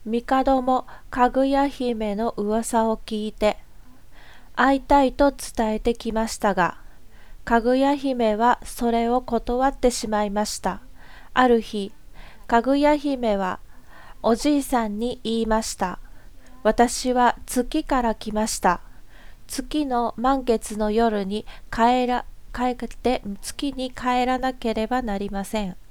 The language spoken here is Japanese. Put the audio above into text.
帝もかぐや姫の噂を聞いて、会いたいと伝えてきましたが、かぐや姫はそれを断ってしまいました。ある日、かぐや姫はおじいさんに言いました。私は月から来ました。月の満月の夜に帰って月に帰らなければなりません。